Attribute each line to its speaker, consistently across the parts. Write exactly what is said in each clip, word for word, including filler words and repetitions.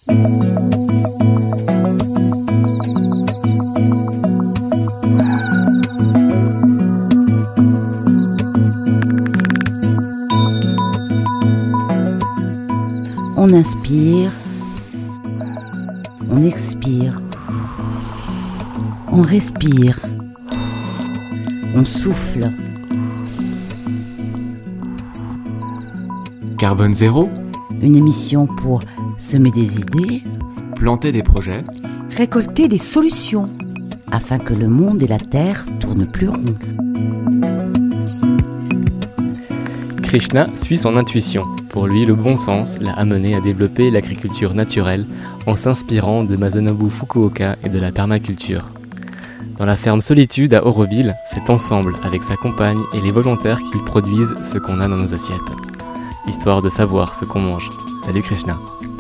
Speaker 1: On inspire, on expire, on respire, on souffle.
Speaker 2: Carbone zéro,
Speaker 1: Une émission pour semer des idées,
Speaker 2: planter des projets,
Speaker 3: récolter des solutions,
Speaker 1: afin que le monde et la terre tournent plus rond.
Speaker 4: Krishna suit son intuition. Pour lui, le bon sens l'a amené à développer l'agriculture naturelle en s'inspirant de Masanobu Fukuoka et de la permaculture. Dans la ferme Solitude à Auroville, c'est ensemble avec sa compagne et les volontaires qu'ils produisent ce qu'on a dans nos assiettes. Histoire de savoir ce qu'on mange. Salut Krishna.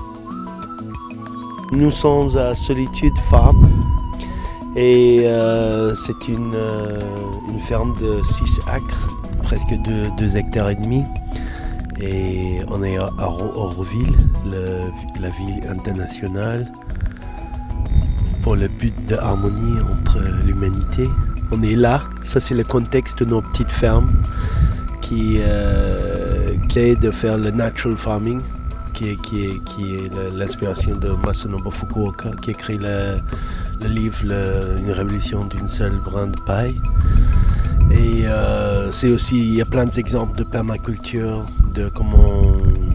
Speaker 5: Nous sommes à Solitude Farm et euh, c'est une, euh, une ferme de six acres, presque deux hectares et demi. Et on est à Auroville, le, la ville internationale, pour le but de harmonie entre l'humanité. On est là, ça c'est le contexte de nos petites fermes qui, euh, qui est de faire le natural farming, qui est, qui est, qui est l'inspiration de Masanobu Fukuoka, qui a écrit le, le livre le, Une révolution d'une seule brin de paille. Et euh, c'est aussi, il y a plein d'exemples de permaculture, de comment,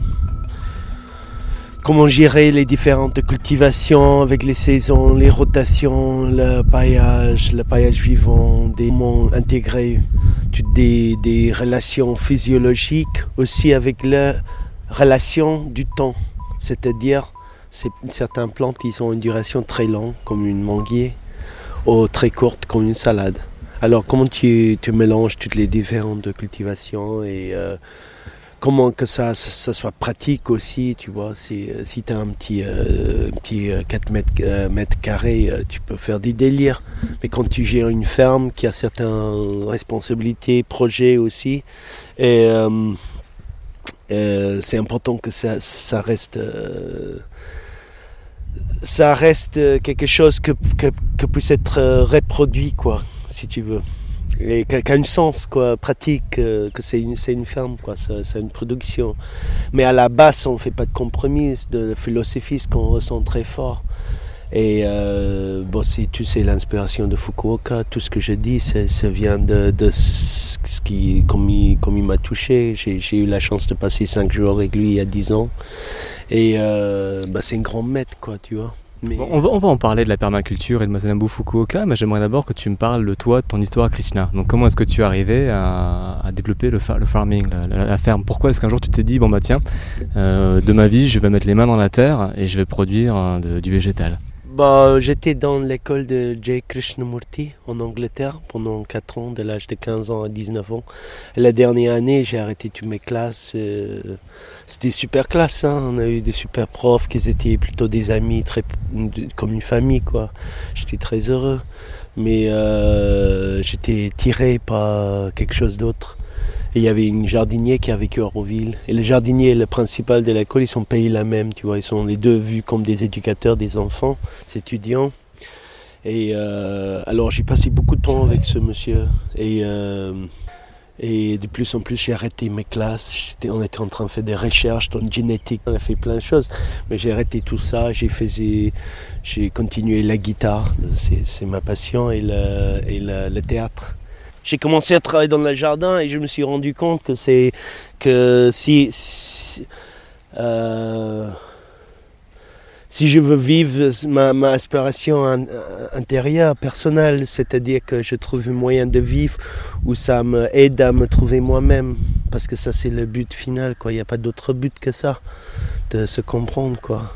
Speaker 5: comment gérer les différentes cultivations avec les saisons, les rotations, le paillage, le paillage vivant, des, comment intégrer toutes des, des relations physiologiques aussi avec la relation du temps. C'est-à-dire, certaines plantes, ils ont une duration très longue, comme une manguier, ou très courte, comme une salade. Alors comment tu, tu mélanges toutes les différentes cultivations et euh, comment que ça, ça, ça soit pratique aussi, tu vois. Si, si tu as un petit, euh, petit quatre mètres, euh, mètres carrés, euh, tu peux faire des délires. Mais quand tu gères une ferme qui a certaines responsabilités, projets aussi, et euh, euh, c'est important que ça, ça reste... Euh, ça reste quelque chose que, que, que puisse être reproduit, quoi, si tu veux. Et qui a un sens, quoi, pratique, que c'est une, c'est une ferme, quoi, c'est, c'est une production. Mais à la base, on ne fait pas de compromis, de philosophie, ce qu'on ressent très fort. Et euh, bon, c'est, tu sais, l'inspiration de Fukuoka, tout ce que je dis, c'est, ça vient de, de ce qui, comme il, comme il m'a touché. J'ai, j'ai eu la chance de passer cinq jours avec lui il y a dix ans. Et euh, bah, c'est un grand maître, quoi, tu vois. Mais...
Speaker 4: Bon, on, va, on va en parler de la permaculture et de Masanobu Fukuoka, mais j'aimerais d'abord que tu me parles de toi, de ton histoire à Krishna. Donc comment est-ce que tu es arrivé à, à développer le, fa- le farming, la, la, la ferme? Pourquoi est-ce qu'un jour tu t'es dit, bon bah tiens, euh, de ma vie, je vais mettre les mains dans la terre et je vais produire euh, de, du végétal?
Speaker 5: Bah, j'étais dans l'école de J. Krishnamurti en Angleterre pendant quatre ans, de l'âge de quinze ans à dix-neuf ans. Et la dernière année, j'ai arrêté toutes mes classes. Euh, c'était des super classes, hein. On a eu des super profs qui étaient plutôt des amis, très, comme une famille, quoi. J'étais très heureux. Mais euh, j'étais tiré par quelque chose d'autre. Et il y avait une jardinier qui a vécu à Auroville. Et le jardinier et le principal de l'école, ils sont payés la même, tu vois. Ils sont les deux vus comme des éducateurs des enfants, des étudiants. Et euh, alors j'ai passé beaucoup de temps avec ce monsieur. Et, euh, et de plus en plus, j'ai arrêté mes classes. J'étais, on était en train de faire des recherches dans la génétique. On a fait plein de choses. Mais j'ai arrêté tout ça. J'ai, faisais, j'ai continué la guitare. C'est, c'est ma passion. Et le, et le, le théâtre. J'ai commencé à travailler dans le jardin et je me suis rendu compte que c'est que si si, euh, si je veux vivre ma, ma aspiration in, intérieure, personnelle, c'est-à-dire que je trouve un moyen de vivre où ça m'aide à me trouver moi-même, parce que ça c'est le but final, quoi. Il n'y a pas d'autre but que ça, de se comprendre, quoi.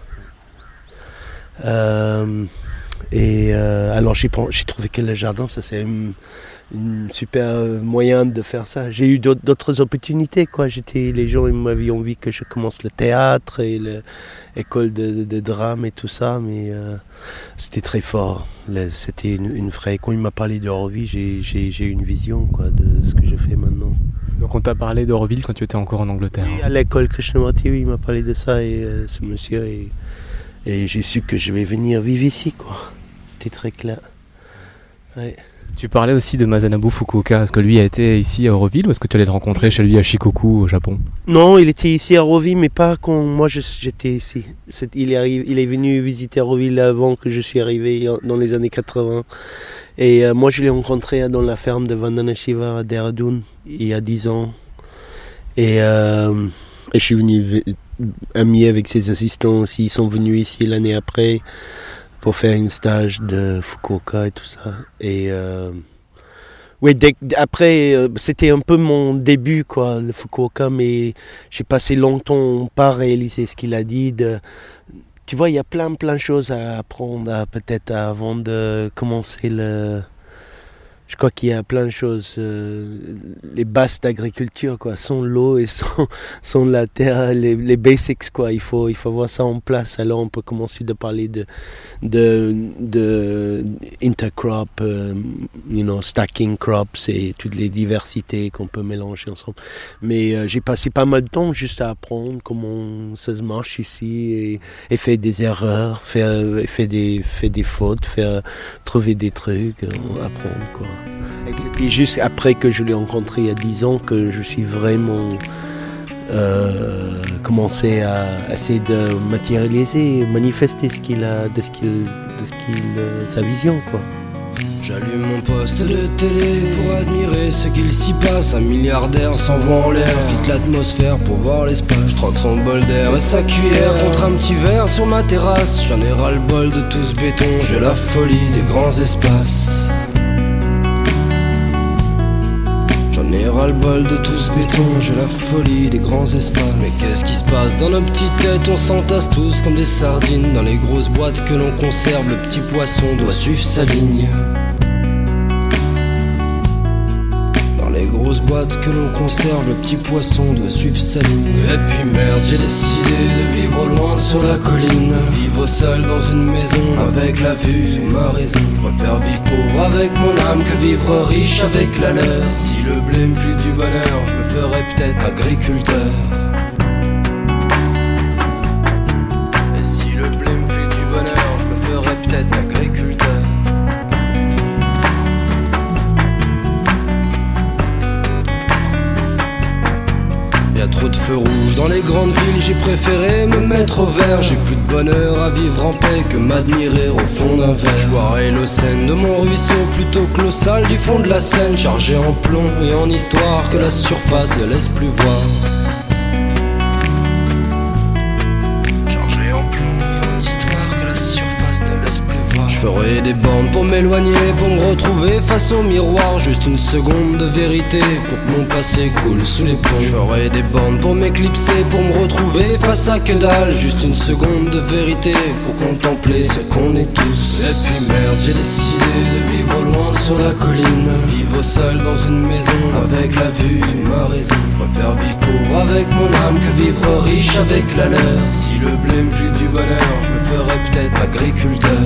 Speaker 5: Euh, et euh, alors j'ai, j'ai trouvé que le jardin, ça c'est une, une super moyen de faire ça. J'ai eu d'autres, d'autres opportunités, quoi. J'étais, les gens ils m'avaient envie que je commence le théâtre et l'école de, de, de drame et tout ça, mais euh, c'était très fort. C'était une, une vraie... Quand il m'a parlé d'Auroville, j'ai, j'ai, j'ai eu une vision, quoi, de ce que je fais maintenant.
Speaker 4: Donc on t'a parlé d'Auroville quand tu étais encore en Angleterre?
Speaker 5: Oui, à l'école Krishnamurti, oui, il m'a parlé de ça et euh, ce monsieur est... Et j'ai su que je vais venir vivre ici, quoi. C'était très clair. Ouais.
Speaker 4: Tu parlais aussi de Masanobu Fukuoka. Est-ce que lui a été ici à Auroville ou est-ce que tu allais le rencontrer chez lui à Shikoku au Japon?
Speaker 5: Non, il était ici à Auroville, mais pas quand moi je, j'étais ici. C'est, il, est arrivé, il est venu visiter Auroville avant que je suis arrivé dans les années quatre-vingts. Et euh, moi je l'ai rencontré dans la ferme de Vandana Shiva à Dehradun il y a dix ans. Et, euh, et je suis venu ami avec ses assistants aussi. Ils sont venus ici l'année après pour faire un stage de Fukuoka et tout ça. Et euh, oui, dès, après, euh, c'était un peu mon début, quoi, le Fukuoka, mais j'ai passé longtemps pas réaliser ce qu'il a dit. De, tu vois, il y a plein, plein de choses à apprendre, à, peut-être avant de commencer le... Je crois qu'il y a plein de choses, euh, les bases d'agriculture, quoi, sans l'eau et sans, sans la terre, les, les basics, quoi. Il faut, il faut avoir ça en place. Alors on peut commencer de parler de, de, de intercrop, euh, you know, stacking crops et toutes les diversités qu'on peut mélanger ensemble. Mais euh, j'ai passé pas mal de temps juste à apprendre comment ça se marche ici et, et faire des erreurs, faire, faire, des, faire des fautes, faire, trouver des trucs, euh, apprendre, quoi. Et c'est puis juste après que je l'ai rencontré il y a dix ans que je suis vraiment euh, commencé à essayer de matérialiser, manifester ce qu'il a, de ce qu'il, de ce qu'il, euh, sa vision, quoi.
Speaker 6: J'allume mon poste de télé pour admirer ce qu'il s'y passe. Un milliardaire s'envoie en l'air, quitte l'atmosphère pour voir l'espace. Je troque son bol d'air et sa cuillère contre un petit verre sur ma terrasse. J'en ai ras le bol de tout ce béton, j'ai la folie des grands espaces. J'en ai ras le bol de tout ce béton, j'ai la folie des grands espaces. Mais qu'est-ce qui se passe dans nos petites têtes? On s'entasse tous comme des sardines dans les grosses boîtes que l'on conserve. Le petit poisson doit suivre sa ligne. Dans les grosses boîtes que l'on conserve, le petit poisson doit suivre sa ligne. Et puis merde, j'ai décidé de vivre au loin sur la colline. Vivre seul dans une maison avec la vue sur ma raison. Je préfère vivre pauvre avec mon âme que vivre riche avec la leur. Si le blé me file du bonheur, je me ferais peut-être agriculteur. Et si le blé me file du bonheur, je me ferais peut-être agriculteur. Y'a trop de feux rouges dans les grandes villes, j'ai préféré me mettre au vert. J'ai plus de bonheur à vivre en paix que m'admirer au fond d'un verre. Je boirai l'eau saine de mon ruisseau plutôt que l'eau sale du fond de la Seine, chargée en plomb et en histoire que la surface ne laisse plus voir. Chargée en plomb et en histoire que la surface ne laisse plus voir. Je ferai des bornes pour m'éloigner, pour me retrouver face au miroir. Juste une seconde de vérité pour que mon passé coule sous les ponts. Je ferai des bornes pour m'éclipser, pour me retrouver face à que dalle. Juste une seconde de vérité pour contempler ce qu'on est tous. Et puis merde, j'ai décidé de vivre loin sur la colline. Vivre seul dans une maison avec la vue sur ma raison. Je préfère vivre pauvre avec mon âme que vivre riche avec la leur. Si le blé me file du bonheur, je me ferais peut-être agriculteur.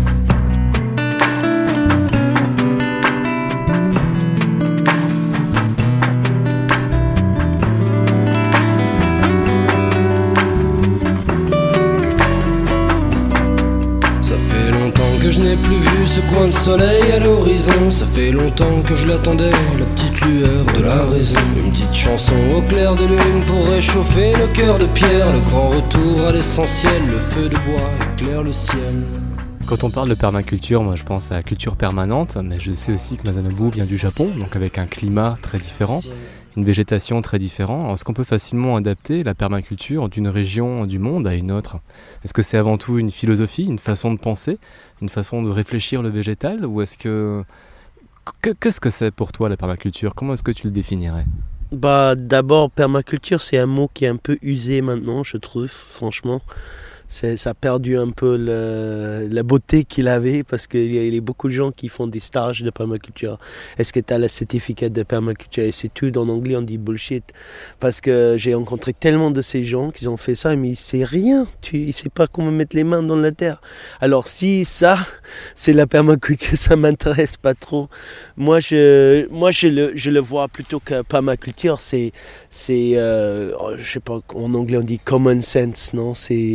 Speaker 6: Je n'ai plus vu ce coin de soleil à l'horizon. Ça fait longtemps que je l'attendais, la petite lueur de la raison. Une petite chanson au clair de lune pour réchauffer le cœur de pierre. Le grand retour à l'essentiel, le feu de bois éclaire le ciel.
Speaker 4: Quand on parle de permaculture, moi je pense à culture permanente, mais je sais aussi que Masanobu vient du Japon, donc avec un climat très différent, une végétation très différente. Est-ce qu'on peut facilement adapter la permaculture d'une région du monde à une autre? Est-ce que c'est avant tout une philosophie, une façon de penser, une façon de réfléchir le végétal, ou est-ce que... Qu'est-ce que c'est pour toi la permaculture? Comment est-ce que tu le définirais?
Speaker 5: Bah, d'abord, permaculture, c'est un mot qui est un peu usé maintenant, je trouve, franchement. C'est, ça a perdu un peu le, la beauté qu'il avait parce qu'il y a, il y a beaucoup de gens qui font des stages de permaculture. Est-ce que tu as le certificat de permaculture? Et c'est tout, en anglais on dit bullshit. Parce que j'ai rencontré tellement de ces gens qui ont fait ça, mais c'est rien. Tu, ils ne savent pas comment mettre les mains dans la terre. Alors si ça, c'est la permaculture, ça ne m'intéresse pas trop. Moi, je, moi je, le, je le vois plutôt que permaculture, c'est, c'est euh, je sais pas, en anglais on dit common sense, non? C'est...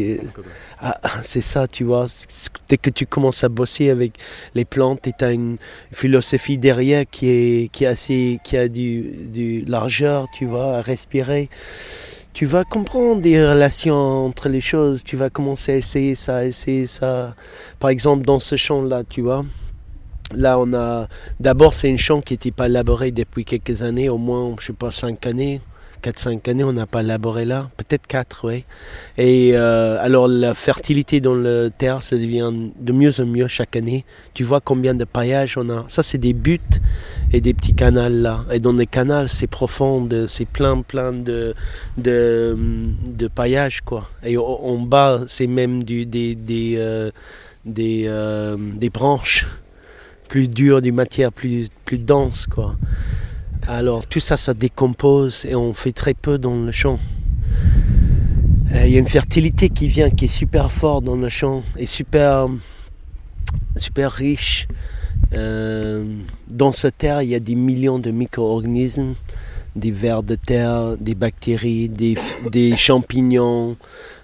Speaker 5: Ah, c'est ça, tu vois. Dès que tu commences à bosser avec les plantes, tu as une philosophie derrière qui est, qui est assez, qui a du, du largeur, tu vois, à respirer. Tu vas comprendre des relations entre les choses. Tu vas commencer à essayer ça, essayer ça. Par exemple, dans ce champ-là, tu vois. Là, on a... D'abord, c'est un champ qui n'était pas labouré depuis quelques années, au moins, je sais pas, cinq années. quatre cinq années, on n'a pas labouré là. Peut-être quatre, oui. Et euh, alors, la fertilité dans la terre, ça devient de mieux en mieux chaque année. Tu vois combien de paillages on a. Ça, c'est des buttes et des petits canals là. Et dans les canals, c'est profond, c'est plein, plein de, de, de paillages, quoi. Et en bas, c'est même du, des, des, euh, des, euh, des branches plus dures, des matières plus, plus denses, quoi. Alors tout ça, ça décompose et on fait très peu dans le champ. Il y a une fertilité qui vient, qui est super forte dans le champ et super, super riche. Euh, dans cette terre, il y a des millions de micro-organismes, des vers de terre, des bactéries, des, des champignons,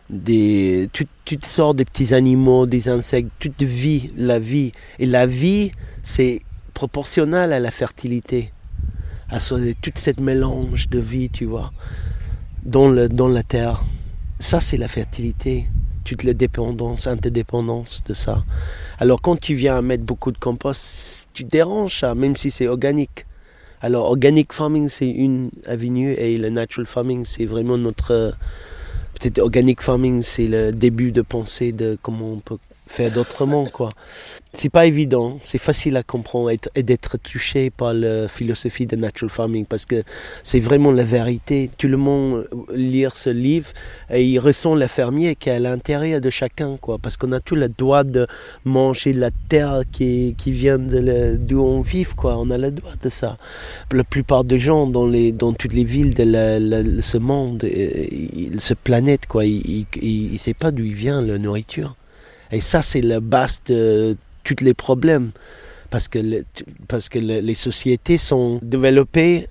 Speaker 5: des, tout, toutes sortes de petits animaux, des insectes, toute vie, la vie. Et la vie, c'est proportionnel à la fertilité. À toute cette mélange de vie, tu vois, dans, le, dans la terre. Ça, c'est la fertilité, toute la dépendance, interdépendance de ça. Alors, quand tu viens à mettre beaucoup de compost, tu déranges ça, même si c'est organique. Alors, organic farming, c'est une avenue, et le natural farming, c'est vraiment notre... Peut-être organic farming, c'est le début de pensée de comment on peut faire d'autrement, quoi. C'est pas évident, c'est facile à comprendre et, et d'être touché par la philosophie de natural farming parce que c'est vraiment la vérité. Tout le monde lit ce livre et il ressent le fermier qui est à l'intérieur de chacun, quoi, parce qu'on a tout le droit de manger de la terre qui, qui vient de d'où on vit, quoi. On a le droit de ça. La plupart des gens dans, les, dans toutes les villes de la, la, ce monde, ce planète, quoi, il ne sait pas d'où il vient la nourriture. Et ça, c'est la base de tous les problèmes. Parce que, le, parce que le, les sociétés sont développées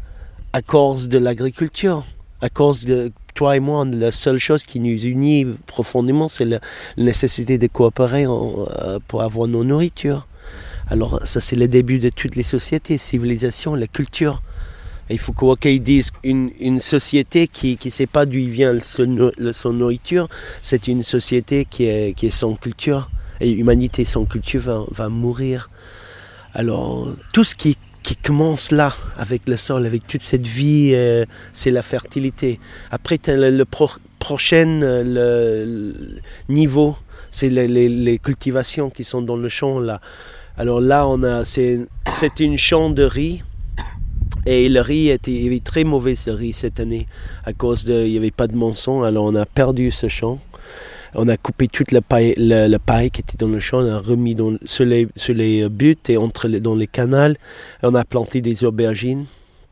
Speaker 5: à cause de l'agriculture. À cause de toi et moi, la seule chose qui nous unit profondément, c'est la nécessité de coopérer en, pour avoir nos nourritures. Alors ça, c'est le début de toutes les sociétés, civilisations, la culture. Et il faut qu'ils disent une, une société qui ne sait pas d'où vient son, son nourriture, c'est une société qui est, qui est sans culture. Et l'humanité sans culture va, va mourir. Alors tout ce qui, qui commence là, avec le sol, avec toute cette vie, euh, c'est la fertilité. Après, le, le pro, prochain le, le niveau, c'est les, les, les cultivations qui sont dans le champ là. Alors là, on a, c'est, c'est une champ de riz. Et le riz était, il y avait très mauvais ce riz cette année à cause de, il n'y avait pas de mousson, alors on a perdu ce champ. On a coupé toute la paille, la, la paille qui était dans le champ, on a remis dans, sur, les, sur les buttes et entre les, dans les canals. On a planté des aubergines.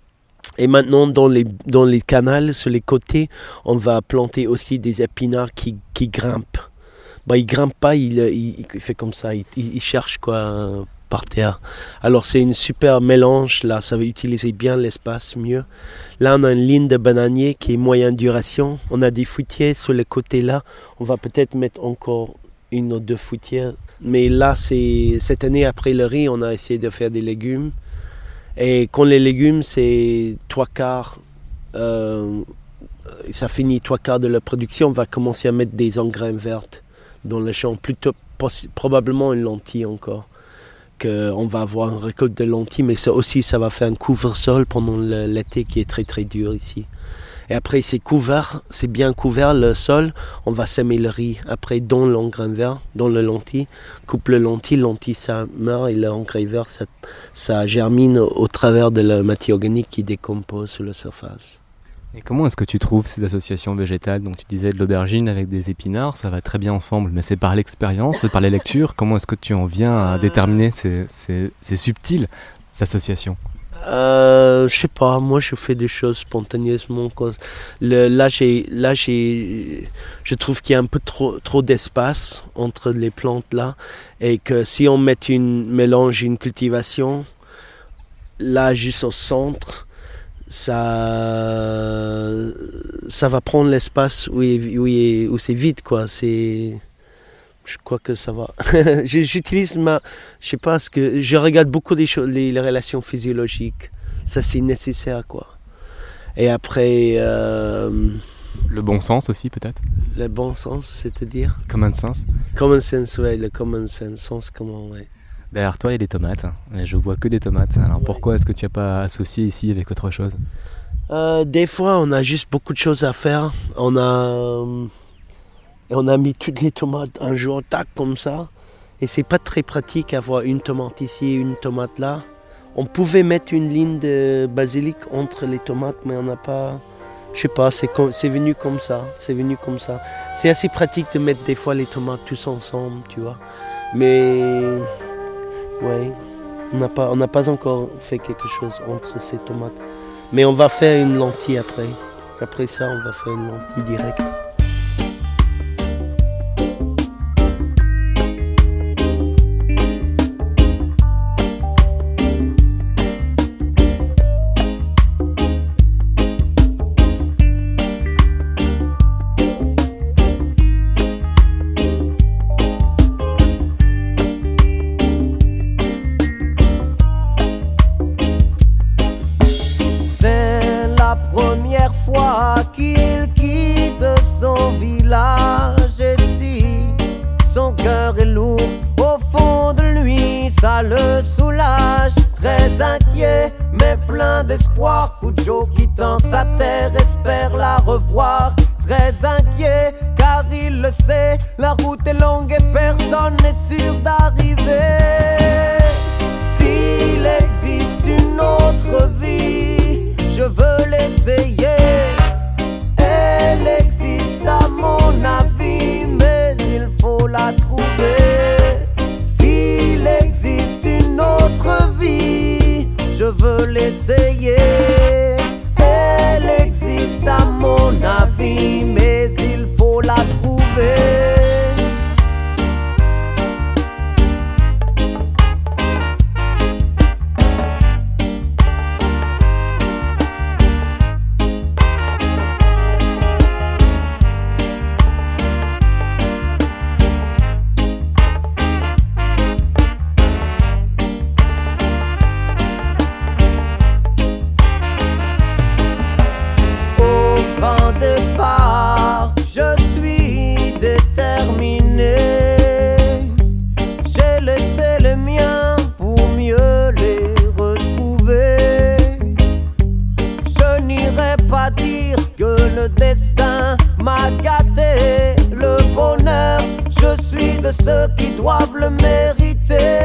Speaker 5: Et maintenant, dans les, dans les canals, sur les côtés, on va planter aussi des épinards qui, qui grimpent. Bah, il ne grimpe pas, il, il, il fait comme ça, il, il cherche quoi par terre. Alors c'est une super mélange, là, ça va utiliser bien l'espace mieux. Là on a une ligne de bananier qui est moyenne duration. On a des fruitiers sur le côté là. On va peut-être mettre encore une ou deux fruitières. Mais là, c'est cette année après le riz, on a essayé de faire des légumes. Et quand les légumes, c'est trois quarts, euh, ça finit trois quarts de la production, on va commencer à mettre des engrais verts dans le champ. Plutôt, probablement une lentille encore. On va avoir une récolte de lentilles, mais ça aussi, ça va faire un couvre-sol pendant l'été qui est très très dur ici. Et après, c'est couvert, c'est bien couvert le sol, on va semer le riz. Après, dans l'engrais vert, dans le lentilles, coupe le lentilles, lentilles ça meurt et l'engrais vert, ça, ça germine au travers de la matière organique qui décompose sur la surface.
Speaker 4: Et comment est-ce que tu trouves ces associations végétales? Donc tu disais de l'aubergine avec des épinards, ça va très bien ensemble, mais c'est par l'expérience, c'est par les lectures. Comment est-ce que tu en viens à déterminer ces, ces, ces subtiles associations?
Speaker 5: euh, Je sais pas, moi je fais des choses spontanément. Le, là, j'ai, là j'ai, je trouve qu'il y a un peu trop, trop d'espace entre les plantes là, et que si on met une mélange, une cultivation, là juste au centre, ça ça va prendre l'espace où, il, où, il, où c'est vide, quoi. C'est... Je crois que ça va. J'utilise ma... Je sais pas, ce que... je regarde beaucoup les, choses, les, les relations physiologiques. Ça, c'est nécessaire, quoi. Et après... Euh...
Speaker 4: Le bon sens aussi, peut-être?
Speaker 5: Le bon sens, c'est-à-dire?
Speaker 4: Common sense?
Speaker 5: Common sense, ouais, le common sense, sens comment, ouais.
Speaker 4: Derrière toi, il y a des tomates. Mais je vois que des tomates. Alors
Speaker 5: ouais.
Speaker 4: Pourquoi est-ce que tu n'as pas associé ici avec autre chose?
Speaker 5: euh, Des fois, on a juste beaucoup de choses à faire. On a, on a mis toutes les tomates un jour, tac, comme ça. Et c'est pas très pratique avoir une tomate ici et une tomate là. On pouvait mettre une ligne de basilic entre les tomates, mais on n'a pas... Je sais pas, c'est, com- c'est venu comme ça. C'est venu comme ça. C'est assez pratique de mettre des fois les tomates tous ensemble, tu vois. Mais... Ouais, on n'a pas, on n'a pas encore fait quelque chose entre ces tomates. Mais on va faire une lentille après. Après ça, on va faire une lentille directe.
Speaker 7: Qu'il quitte son village et si son cœur est lourd au fond de lui, ça le soulage. Très inquiet mais plein d'espoir, Cujo quittant sa terre espère la revoir. Très inquiet car il le sait, la route est longue et personne n'est sûr d'arriver. S'il existe une autre vie, je veux l'essayer. Elle existe à mon avis, mais il faut la trouver. S'il existe une autre vie, je veux l'essayer. Elle existe à mon avis, mais il faut la trouver. Ceux qui doivent le mériter.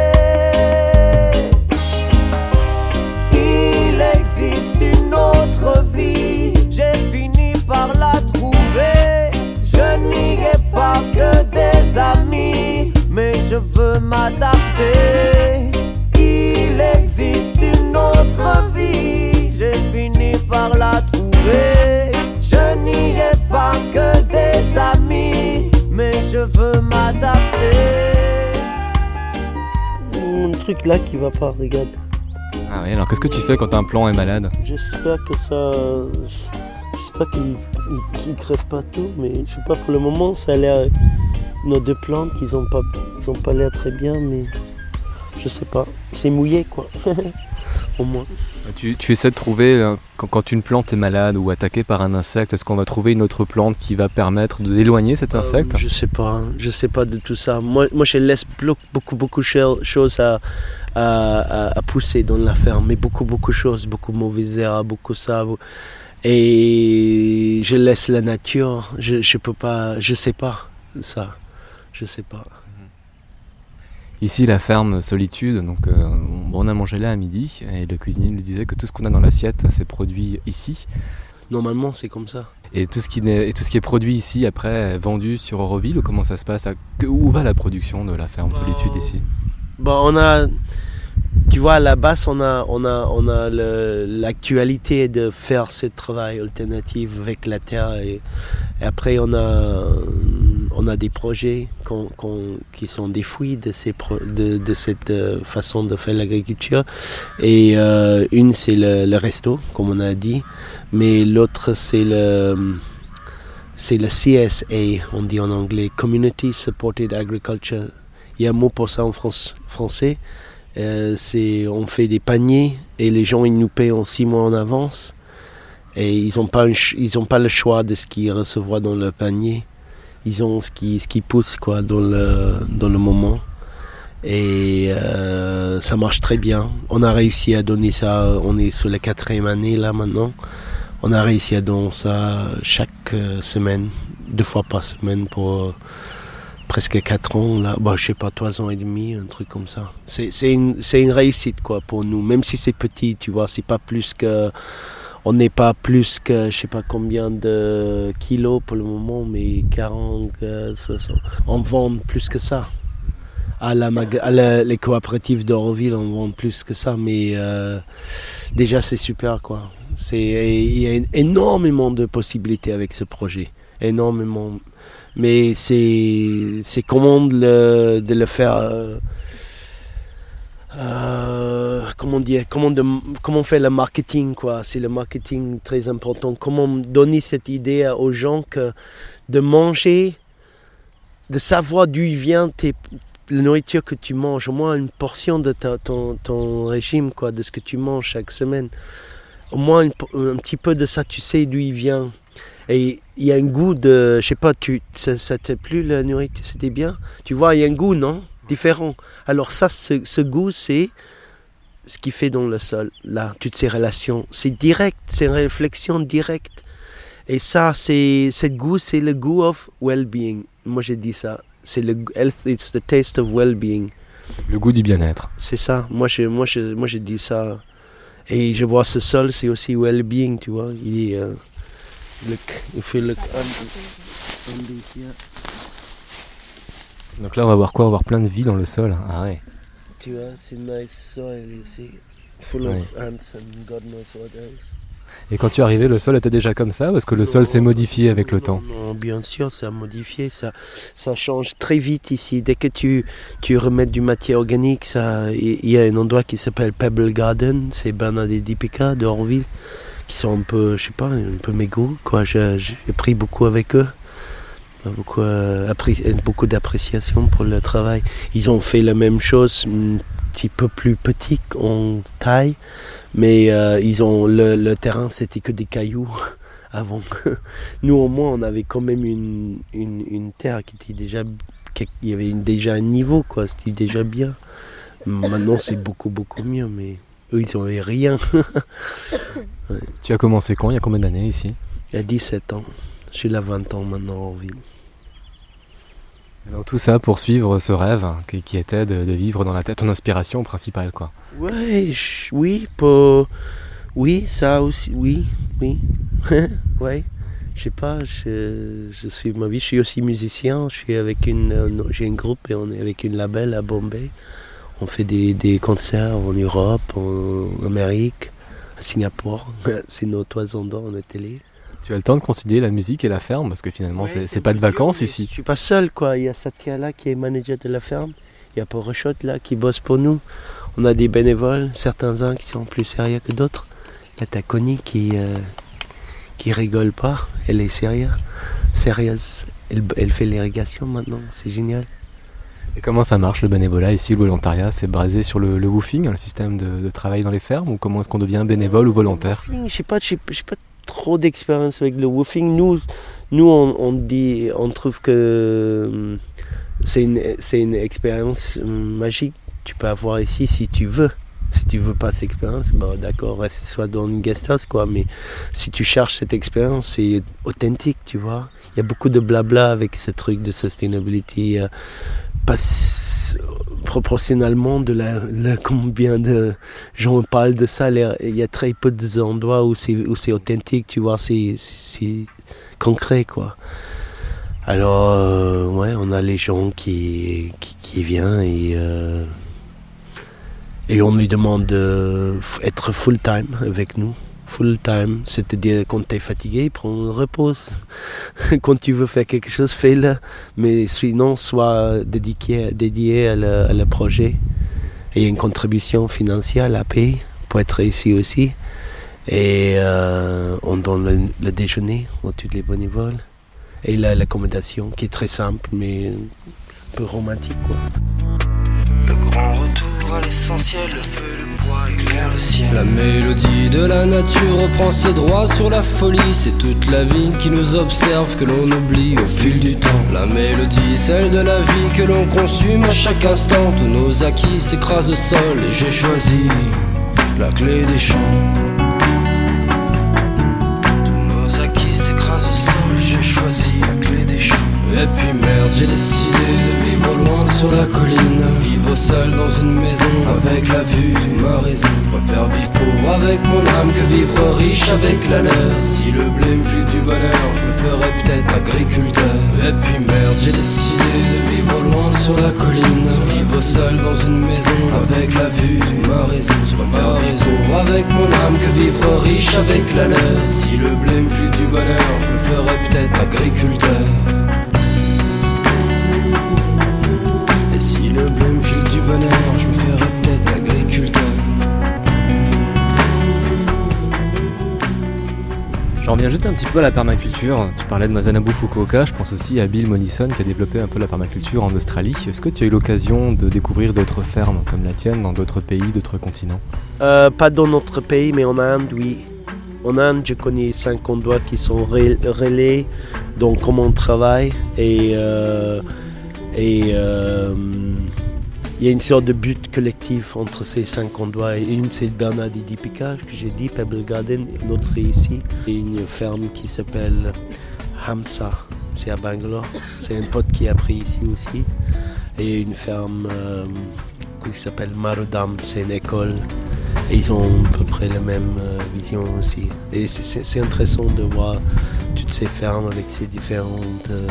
Speaker 7: Il existe une autre vie, j'ai fini par la trouver. Je n'y ai pas que des amis, mais je veux m'adapter. Il existe une autre vie, j'ai fini par la trouver. Je n'y ai pas que des amis, mais je veux m'adapter.
Speaker 5: Un truc là qui va pas, regarde.
Speaker 4: Ah oui, alors qu'est-ce que tu fais quand un plant est malade?
Speaker 5: J'espère que ça... J'espère qu'il ne crève pas tout, mais je sais pas, pour le moment ça a l'air... Nos deux plantes, ils ont pas, ils ont pas l'air très bien, mais je sais pas. C'est mouillé quoi, au moins.
Speaker 4: Tu, tu essaies de trouver, euh, quand, quand une plante est malade ou attaquée par un insecte, est-ce qu'on va trouver une autre plante qui va permettre de d'éloigner cet insecte?
Speaker 5: euh, Je sais pas, hein. je sais pas de tout ça. Moi, moi je laisse beaucoup, beaucoup de choses à, à, à pousser dans la ferme, mais beaucoup, beaucoup de choses, beaucoup de mauvaises herbes, beaucoup ça. Et je laisse la nature, je, je peux pas, je sais pas ça, je sais pas.
Speaker 4: Ici, la ferme Solitude, donc euh, on a mangé là à midi et le cuisinier nous disait que tout ce qu'on a dans l'assiette, c'est produit ici.
Speaker 5: Normalement, c'est comme ça.
Speaker 4: Et tout ce qui est, et tout ce qui est produit ici, après, est vendu sur Euroville, ou comment ça se passe? Où va la production de la ferme Solitude ici?
Speaker 5: Bon, on a, tu vois, à la base, on a, on a, on a le, l'actualité de faire ce travail alternatif avec la terre. Et, et après, on a, on a des projets qu'on, qu'on, qui sont des fruits de, ces pro, de, de cette façon de faire l'agriculture. Et euh, une, c'est le, le resto, comme on a dit. Mais l'autre, c'est le, c'est le C S A, on dit en anglais, Community Supported Agriculture. Il y a un mot pour ça en France, français. Euh, c'est, on fait des paniers et les gens ils nous payent en six mois en avance. Et ils n'ont pas, ils ont pas le choix de ce qu'ils recevront dans le panier. Ils ont ce qui, ce qui pousse quoi, dans, le, dans le moment. Et euh, ça marche très bien. On a réussi à donner ça, on est sur la quatrième année là maintenant. On a réussi à donner ça chaque semaine, deux fois par semaine pour euh, presque quatre ans. Là. Bah, je sais pas, trois ans et demi, un truc comme ça. C'est, c'est, une, c'est une réussite quoi, pour nous, même si c'est petit, tu vois, c'est pas plus que... On n'est pas plus que je sais pas combien de kilos pour le moment, mais quarante, soixante. On vend plus que ça. À, la, à la, les coopératives d'Auroville, on vend plus que ça, mais euh, déjà c'est super quoi. C'est, il y a énormément de possibilités avec ce projet, énormément. Mais c'est, c'est comment de le, de le faire. Euh, Euh, comment dire, comment, de, comment faire le marketing quoi. C'est le marketing très important. Comment donner cette idée aux gens que de manger, de savoir d'où vient tes, la nourriture que tu manges, au moins une portion de ta, ton, ton régime quoi, de ce que tu manges chaque semaine. Au moins une, un petit peu de ça, tu sais d'où il vient. Et il y a un goût de, je sais pas, tu, ça, ça t'a plu la nourriture, c'était bien. Tu vois, il y a un goût, non? Différent. Alors ça, ce, ce goût, c'est ce qui fait dans le sol, là, toutes ces relations. C'est direct, c'est une réflexion directe. Et ça, c'est, ce goût, c'est le goût of well-being. Moi, j'ai dit ça. C'est le health, it's the taste of well-being.
Speaker 4: Le goût du bien-être.
Speaker 5: C'est ça. Moi, je, moi, je, moi, j'ai dit ça. Et je vois ce sol, c'est aussi well-being, tu vois. Il est, euh, look, if you look under, under here.
Speaker 4: Donc là, on va voir quoi? On va voir plein de vie dans le sol. Ah ouais.
Speaker 5: Tu vois, c'est nice soil ici. Full
Speaker 4: ouais.
Speaker 5: of ants and God knows what else.
Speaker 4: Et quand tu es arrivé, le sol était déjà comme ça? Parce que le non, sol s'est modifié avec
Speaker 5: non,
Speaker 4: le temps.
Speaker 5: Non, bien sûr, ça a modifié. Ça, ça change très vite ici. Dès que tu, tu remets du matière organique, il y a un endroit qui s'appelle Pebble Garden. C'est Bernard et Deepika d'Auroville, qui sont un peu, je sais pas, un peu mes goûts, quoi. J'ai, j'ai pris beaucoup avec eux. Beaucoup, euh, appris, beaucoup d'appréciation pour le travail. Ils ont fait la même chose, un petit peu plus petit en taille, mais euh, ils ont le, le terrain, c'était que des cailloux avant. Nous, au moins, on avait quand même une, une, une terre qui était déjà, qui, il y avait une, déjà un niveau, quoi. C'était déjà bien. Maintenant, c'est beaucoup, beaucoup mieux, mais eux, ils n'avaient rien. Ouais.
Speaker 4: Tu as commencé quand? Il y a combien d'années ici?
Speaker 5: Il y a dix-sept ans. J'ai là vingt ans maintenant en ville.
Speaker 4: Alors tout ça pour suivre ce rêve qui, qui était de, de vivre dans la tête, ton inspiration principale quoi.
Speaker 5: Ouais, je, oui, pour, oui, ça aussi, oui, oui, ouais. Je sais pas, je, je suis ma vie, je suis aussi musicien, je suis avec une, j'ai un groupe et on est avec une label à Bombay. On fait des, des concerts en Europe, en Amérique, à Singapour. C'est nos trois endroits en télé.
Speaker 4: Tu as le temps de concilier la musique et la ferme parce que finalement ouais, c'est, c'est, c'est pas de vacances dur, ici.
Speaker 5: Je suis pas seul quoi, il y a Satya là qui est manager de la ferme, il y a Paul Rochot là qui bosse pour nous. On a des bénévoles, certains-uns qui sont plus sérieux que d'autres. Il y a Takoni qui euh, qui rigole pas, elle est sérieuse, sérieuse. Elle, elle fait l'irrigation maintenant, c'est génial.
Speaker 4: Et comment ça marche le bénévolat ici, le volontariat? C'est basé sur le, le woofing, le système de, de travail dans les fermes, ou comment est-ce qu'on devient bénévole ou volontaire?
Speaker 5: Je sais pas, je sais pas trop d'expérience avec le woofing. Nous, nous on, on dit, on trouve que c'est une, c'est une expérience magique. Tu peux avoir ici si tu veux. Si tu veux pas cette expérience, bah d'accord, reste soit dans une guest house quoi. Mais si tu cherches cette expérience, c'est authentique, tu vois. Il y a beaucoup de blabla avec ce truc de sustainability. Euh, pas proportionnellement de la, la combien de gens parlent de ça, il y a très peu d'endroits où c'est, où c'est authentique, tu vois, c'est, c'est, c'est concret quoi. Alors euh, ouais, on a les gens qui qui, qui viennent et euh, et on lui demande d'être full time avec nous. Full time, c'est-à-dire quand tu es fatigué, prends repose. Quand tu veux faire quelque chose, fais-le. Mais sinon, sois dédié, dédié à le, à le projet. Et il y a une contribution financière à la paye pour être ici aussi. Et euh, on donne le, le déjeuner à tous les bénévoles. Et là, l'accommodation qui est très simple, mais un peu romantique, quoi.
Speaker 6: Le grand retour à l'essentiel, le feu, le bois éclaire le ciel. La mélodie de la nature reprend ses droits sur la folie. C'est toute la vie qui nous observe, que l'on oublie au fil du temps. La mélodie, celle de la vie que l'on consume à chaque instant. Tous nos acquis s'écrasent au sol et j'ai choisi la clé des champs. Tous nos acquis s'écrasent au sol, j'ai choisi la clé des champs. Et puis merde, j'ai décidé de vivre loin sur la colline, vivre seul dans une maison avec la vue de ma raison. Je préfère vivre pauvre avec mon âme que vivre riche avec la leur. Si le blé me file du bonheur, je me ferais peut-être agriculteur. Et puis merde, j'ai décidé de vivre loin sur la colline, vivre seul dans une maison avec la vue de ma raison. Je préfère vivre pauvre avec mon âme que vivre riche avec la leur. Si le blé me file du bonheur, je me ferais peut-être agriculteur. Le blé me file du bonheur, je me ferais peut-être agriculteur.
Speaker 4: J'en reviens juste un petit peu à la permaculture. Tu parlais de Masanabu Fukuoka, je pense aussi à Bill Mollison qui a développé un peu la permaculture en Australie. Est-ce que tu as eu l'occasion de découvrir d'autres fermes comme la tienne dans d'autres pays, d'autres continents ?
Speaker 5: euh, Pas dans notre pays, mais en Inde, oui. En Inde, je connais cinq endroits qui sont relais, donc comment on travaille. Et... Euh, Et euh, il y a une sorte de but collectif entre ces cinq endroits. Et une, c'est Bernardini-Picard, que j'ai dit, Pebble Garden. Et l'autre, c'est ici. Et une ferme qui s'appelle Hamsa. C'est à Bangalore. C'est un pote qui a pris ici aussi. Et une ferme euh, qui s'appelle Marudam. C'est une école. Et ils ont à peu près la même euh, vision aussi. Et c'est, c'est, c'est intéressant de voir toutes ces fermes avec ces différentes... Euh,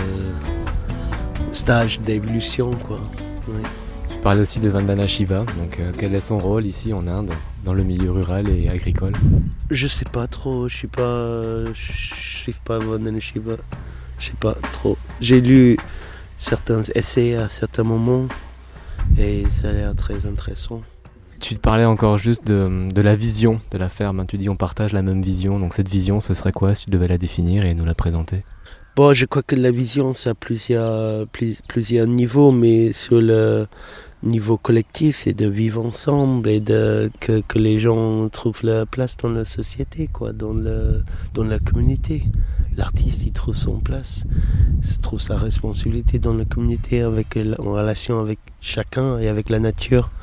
Speaker 5: stage d'évolution, quoi. Ouais.
Speaker 4: Tu parlais aussi de Vandana Shiva, donc euh, quel est son rôle ici en Inde, dans le milieu rural et agricole ?
Speaker 5: Je sais pas trop, je suis pas, je suis pas Vandana Shiva, je sais pas trop. J'ai lu certains essais à certains moments et ça a l'air très intéressant.
Speaker 4: Tu te parlais encore juste de, de la vision de la ferme, tu dis on partage la même vision, donc cette vision ce serait quoi si tu devais la définir et nous la présenter ?
Speaker 5: Bon, je crois que la vision, ça a plusieurs, plus, plusieurs niveaux, mais sur le niveau collectif, c'est de vivre ensemble et de, que, que les gens trouvent leur place dans la société, quoi, dans, le, dans la communauté. L'artiste, il trouve son place, il trouve sa responsabilité dans la communauté, avec, en relation avec chacun et avec la nature.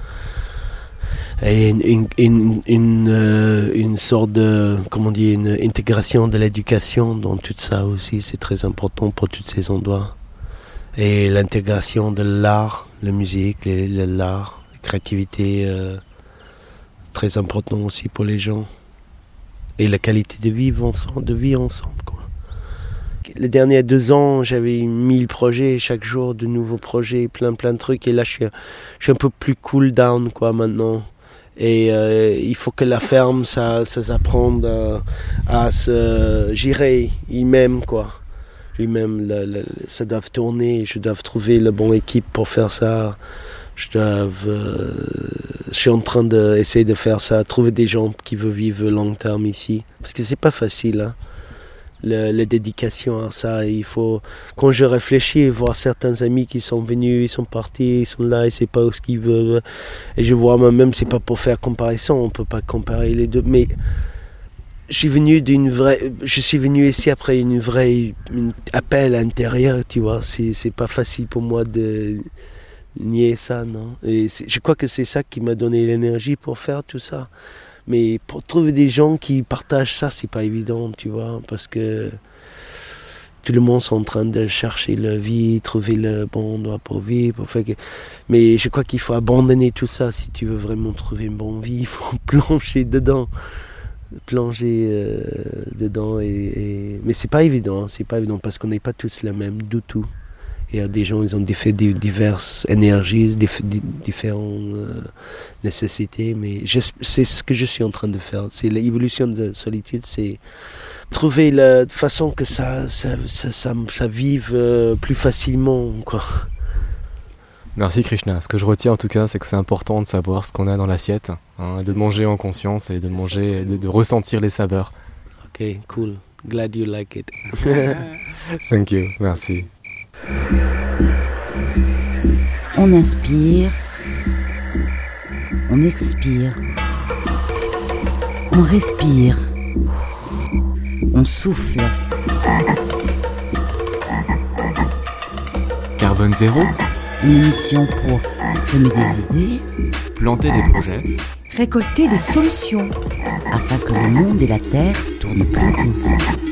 Speaker 5: Et une, une, une, une, euh, une sorte de, comment dire, une intégration de l'éducation dans tout ça aussi, c'est très important pour tous ces endroits. Et l'intégration de l'art, la musique, les, l'art, la créativité, euh, très important aussi pour les gens. Et la qualité de vivre ensemble, de vie ensemble, quoi. Les derniers deux ans, j'avais mille projets, chaque jour de nouveaux projets, plein plein de trucs. Et là, je suis, je suis un peu plus cool down, quoi, maintenant. Et euh, il faut que la ferme, ça, ça s'apprenne à, à se gérer lui-même, quoi. Lui-même, le, le, ça doit tourner, je dois trouver la bonne équipe pour faire ça. Je dois, euh, je suis en train d'essayer de faire ça, trouver des gens qui veulent vivre long terme ici. Parce que c'est pas facile, hein. Le, la dédication à ça, il faut, quand je réfléchis, voir certains amis qui sont venus, ils sont partis, ils sont là, ils ne savent pas où ce qu'ils veulent, et je vois moi-même, c'est pas pour faire comparaison, on peut pas comparer les deux, mais je suis venu d'une vraie, je suis venu ici après une vraie, une appel intérieur, tu vois, c'est, c'est pas facile pour moi de nier ça, non, et je crois que c'est ça qui m'a donné l'énergie pour faire tout ça. Mais pour trouver des gens qui partagent ça, c'est pas évident, tu vois, parce que tout le monde est en train de chercher la vie, trouver le bon endroit pour vivre. Pour faire que... Mais je crois qu'il faut abandonner tout ça si tu veux vraiment trouver une bonne vie. Il faut plonger dedans, plonger euh, dedans. Et, et... Mais c'est pas évident, c'est pas évident parce qu'on n'est pas tous les mêmes du tout. Il y a des gens, ils ont des fait diverses énergies, des, différentes euh, nécessités, mais c'est ce que je suis en train de faire. C'est l'évolution de solitude, c'est trouver la façon que ça, ça, ça, ça, ça vive euh, plus facilement, quoi.
Speaker 4: Merci Krishna. Ce que je retiens en tout cas, c'est que c'est important de savoir ce qu'on a dans l'assiette, hein, de manger en conscience et de manger, de, de ressentir les saveurs.
Speaker 5: Ok, cool. Glad you like it.
Speaker 4: Thank you, merci.
Speaker 1: On inspire, on expire, on respire, on souffle.
Speaker 2: Carbone zéro,
Speaker 1: Une émission pour semer des idées,
Speaker 2: planter des projets,
Speaker 3: Récolter des solutions.
Speaker 1: afin que le monde et la terre tournent plus rond.